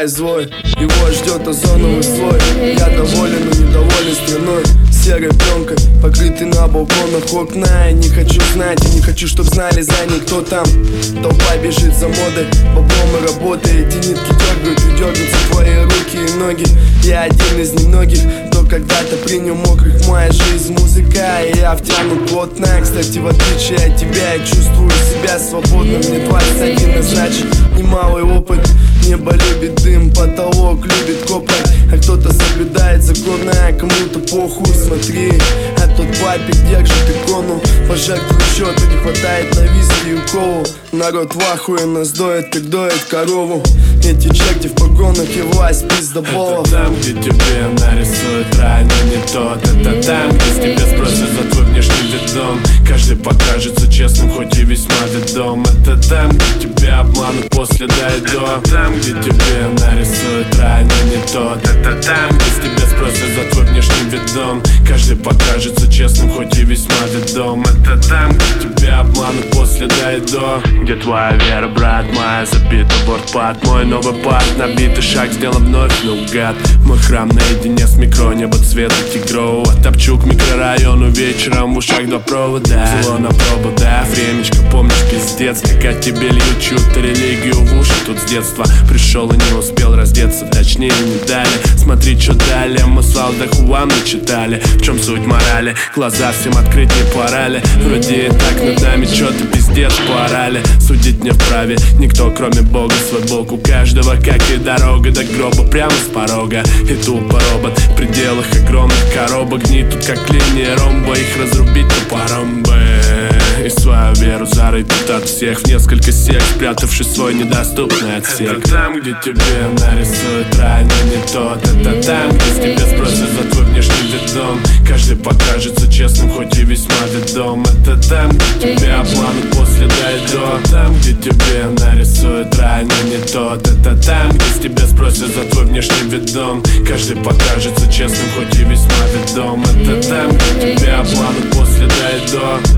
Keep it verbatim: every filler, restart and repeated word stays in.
и злой. Его ждет озоновый слой. Я доволен, но недоволен страной. Серой пленкой, покрытый на балконах окна. Я не хочу знать, я не хочу, чтоб знали за ней, кто там. Толпа бежит за модой, баблом и работой. Эти нитки дергают и дергаются твои руки и ноги. Я один из немногих, кто когда-то принял мокрых. Моя жизнь музыка, и я втянут плотно. Кстати, в отличие от тебя, я чувствую себя свободным. Мне двадцать один, а значит немалый опыт. Небо любит дым, потолок любит копать. А кто-то соблюдает законы, а кому-то похуй. Смотри, а тот папик держит икону. Пожертвуй счету, не хватает на виски и уколу. Народ в ахуе, нас доет, как доет корову. Эти черти в погонах и власть пиздоболов. Это там, где тебе нарисуют рай, но не тот. Это там, где с тебя спросят за твой внешний видом. Каждый покажется честным, хоть и весьма ведом. Это там, где тебя обманут после да и до. Это там, где тебе нарисуют рай, но не тот. Это там, где с тебя спросят за твой внешний видом. Каждый покажется честным, хоть и весьма ведом. Это там, где тебя обманут после да и до. Где твоя вера, брат, моя забита вордпад. Мой новый пад, набитый шаг, сделан вновь наугад. Мой храм наедине с микро, небо цвета тигрового. Топчу к микрорайону вечером, в ушах два провода. Зло на провода, времечко, помнишь, пиздец. Как от тебе льют чью-то религию в уши. Тут с детства пришел и не успел раздеться, точнее не дали. Смотри, что далее, мы с Алдахуам начитали. В чем суть морали? Глаза всем открыть не пора ли? Вроде и так над нами что-то пиздец поорали. Судить не вправе никто, кроме Бога. Свой бог у каждого, как и дорога до гроба, прямо с порога. И тупо робот в пределах огромных коробок. Гнит тут как линия ромба, их разрубить топором бы. И свою веру зарыть тут от всех в несколько сек, спрятавший свой недоступный отсек. Это там, где тебе нарисуют рай, но не тот. Это там, где с тебя спросят за твой внешний видом. Каждый покажется честным, хоть и весьма ведом. Это там, где тебя обманут после да и до. Там, где тебе нарисуют рай, но не тот. Это там, где с тебя спросят за твой внешний видом. Каждый покажется честным, хоть и весьма ведом. Это там, где тебя обманут после да и до.